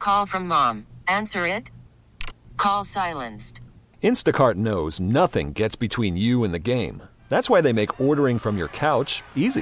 Call from mom. Answer it. Call silenced. Instacart knows nothing gets between you and the game. That's why they make ordering from your couch easy.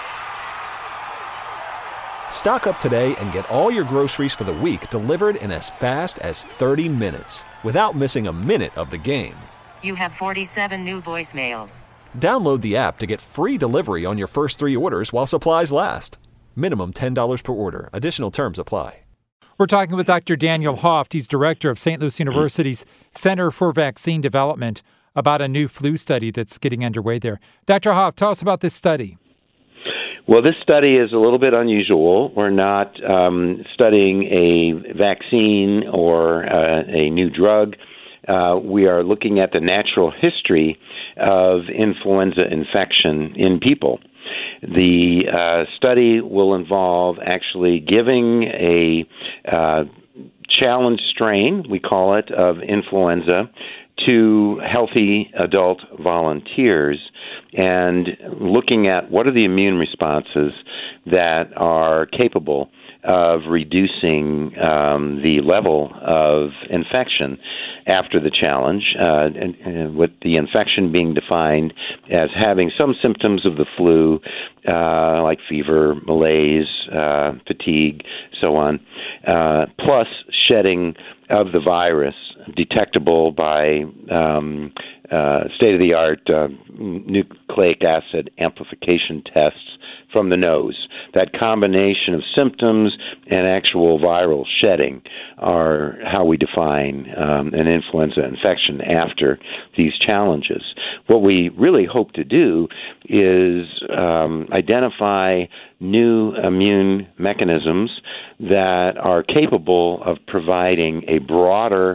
Stock up today and get all your groceries for the week delivered in as fast as 30 minutes without missing a minute of the game. You have 47 new voicemails. Download the app to get free delivery on your first 3 orders while supplies last. Minimum $10 per order. Additional terms apply. We're talking with Dr. Daniel Hoft. He's director of St. Louis University's Center for Vaccine Development, about a new flu study that's getting underway there. Dr. Hoft, tell us about this study. Well, this study is a little bit unusual. We're not studying a vaccine or a new drug. We are looking at the natural history of influenza infection in people. The study will involve actually giving a challenge strain, we call it, of influenza to healthy adult volunteers and looking at what are the immune responses that are capable of reducing the level of infection after the challenge, and with the infection being defined as having some symptoms of the flu, like fever, malaise, fatigue, so on, plus shedding of the virus detectable by state-of-the-art nucleic acid amplification tests from the nose. That combination of symptoms and actual viral shedding are how we define an influenza infection after these challenges. What we really hope to do is identify new immune mechanisms that are capable of providing a broader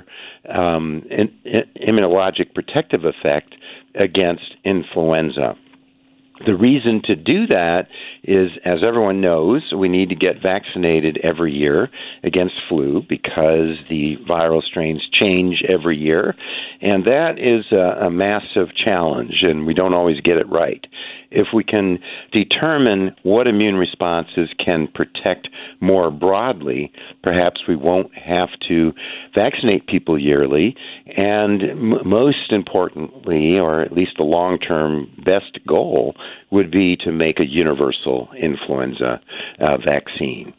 immunologic protective effect against influenza. The reason to do that is, as everyone knows, we need to get vaccinated every year against flu because the viral strains change every year, and that is a massive challenge, and we don't always get it right. If we can determine what immune responses can protect more broadly, perhaps we won't have to vaccinate people yearly, and most importantly, or at least the long-term best goal, would be to make a universal influenza vaccine.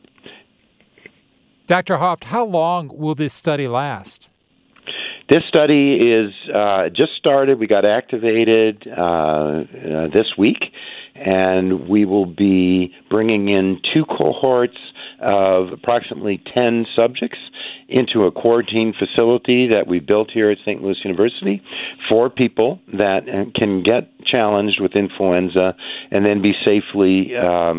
Dr. Hoft, how long will this study last? This study is just started. We got activated this week, and we will be bringing in 2 cohorts of approximately 10 subjects into a quarantine facility that we built here at St. Louis University for people that can get challenged with influenza and then be safely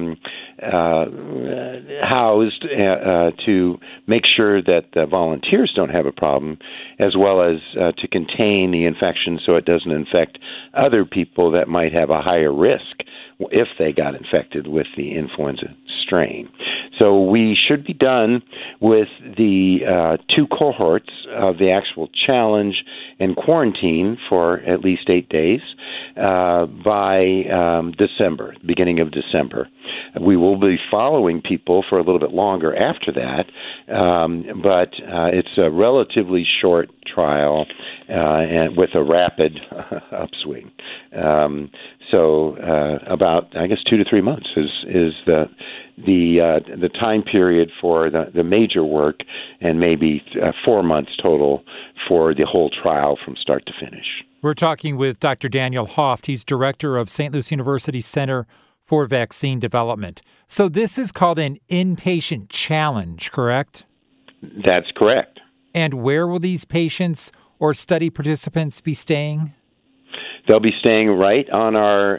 housed to make sure that the volunteers don't have a problem, as well as to contain the infection so it doesn't infect other people that might have a higher risk if they got infected with the influenza strain. So we should be done with the 2 cohorts of the actual challenge and quarantine for at least 8 days by December, beginning of December. We will be following people for a little bit longer after that, but it's a relatively short trial and with a rapid upswing. So about, I guess, 2 to 3 months is the time period for the major work, and maybe 4 months total for the whole trial from start to finish. We're talking with Dr. Daniel Hoft. He's director of St. Louis University Center for Vaccine Development. So this is called an inpatient challenge, correct? That's correct. And where will these patients or study participants be staying? They'll be staying right on our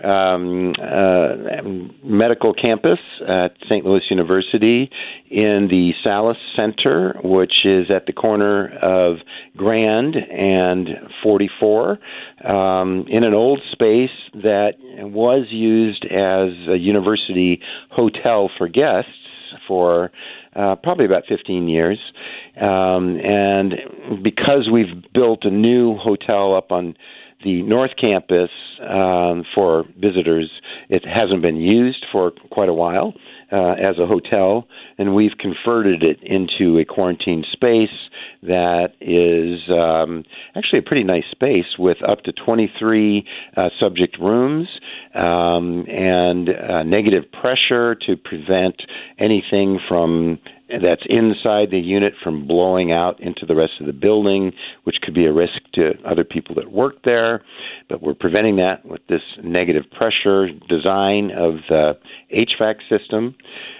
medical campus at St. Louis University in the Salas Center, which is at the corner of Grand and 44, in an old space that was used as a university hotel for guests for probably about 15 years. And because we've built a new hotel up on The North Campus, for visitors, it hasn't been used for quite a while as a hotel, and we've converted it into a quarantine space that is actually a pretty nice space with up to 23 subject rooms and negative pressure to prevent anything from that's inside the unit from blowing out into the rest of the building, which could be a risk to other people that work there. But we're preventing that with this negative pressure design of the HVAC system.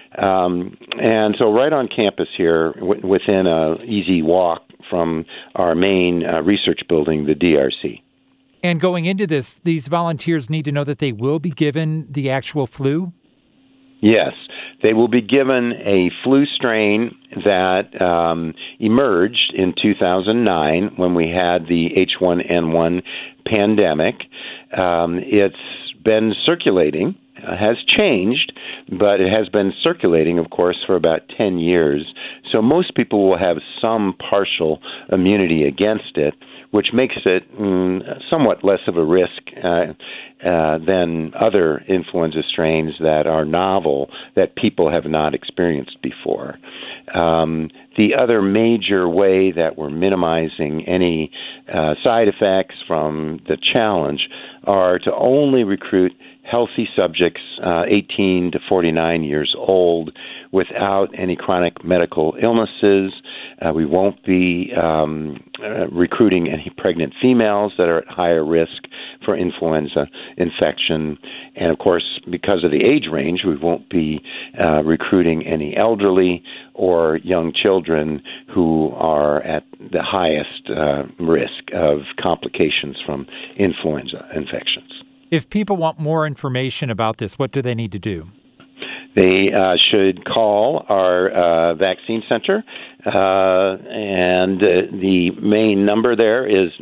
And so right on campus here, within an easy walk from our main research building, the DRC. And going into this, these volunteers need to know that they will be given the actual flu? Yes, they will be given a flu strain that emerged in 2009 when we had the H1N1 pandemic. It's been circulating, has changed, but it has been circulating, of course, for about 10 years. So most people will have some partial immunity against it, which makes it somewhat less of a risk than other influenza strains that are novel that people have not experienced before. The other major way that we're minimizing any side effects from the challenge are to only recruit healthy subjects 18 to 49 years old without any chronic medical illnesses. We won't be recruiting any pregnant females that are at higher risk for influenza infection. And, of course, because of the age range, we won't be recruiting any elderly or young children who are at the highest risk of complications from influenza infections. If people want more information about this, what do they need to do? They should call our vaccine center, and the main number there is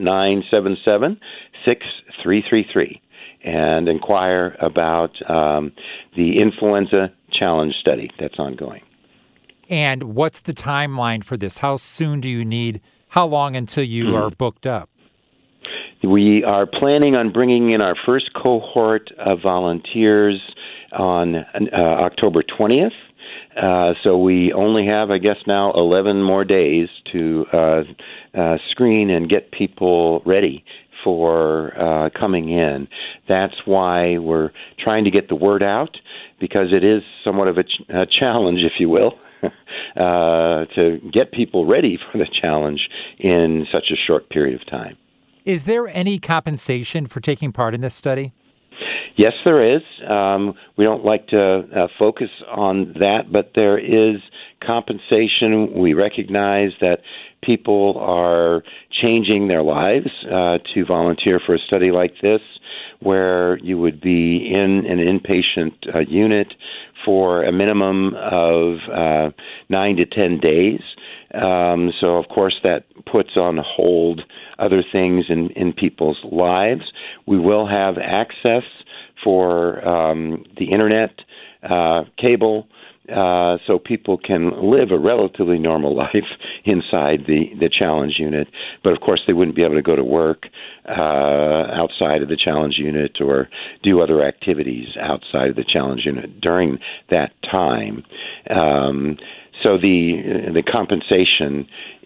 977-6333, and inquire about the influenza challenge study that's ongoing. And what's the timeline for this? How soon do you need? How long until you are booked up? We are planning on bringing in our first cohort of volunteers on October 20th. So we only have, I guess, now 11 more days to screen and get people ready for coming in. That's why we're trying to get the word out, because it is somewhat of a challenge, if you will, to get people ready for the challenge in such a short period of time. Is there any compensation for taking part in this study? Yes, there is. We don't like to focus on that, but there is compensation. We recognize that people are changing their lives to volunteer for a study like this, where you would be in an inpatient unit for a minimum of 9 to 10 days. So, of course, that puts on hold other things in people's lives. We will have access for the internet, cable, so people can live a relatively normal life inside the challenge unit. But, of course, they wouldn't be able to go to work outside of the challenge unit or do other activities outside of the challenge unit during that time. So the compensation,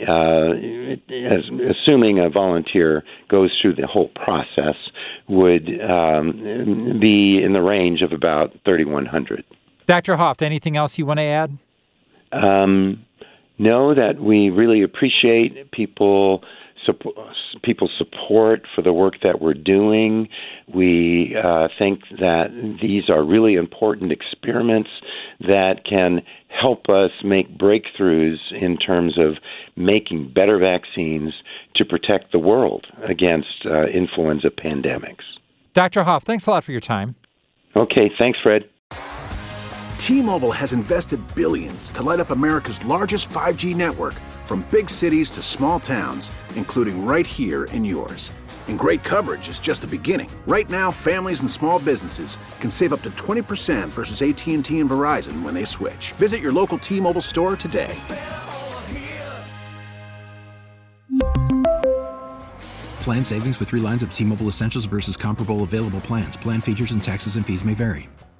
assuming a volunteer goes through the whole process, would be in the range of about $3,100. Dr. Hoft, anything else you want to add? No, that we really appreciate people's support for the work that we're doing. We think that these are really important experiments that can help us make breakthroughs in terms of making better vaccines to protect the world against influenza pandemics. Dr. Hoft, thanks a lot for your time. Okay, thanks, Fred. T-Mobile has invested billions to light up America's largest 5G network, from big cities to small towns, including right here in yours. And great coverage is just the beginning. Right now, families and small businesses can save up to 20% versus AT&T and Verizon when they switch. Visit your local T-Mobile store today. Plan savings with 3 lines of T-Mobile Essentials versus comparable available plans. Plan features and taxes and fees may vary.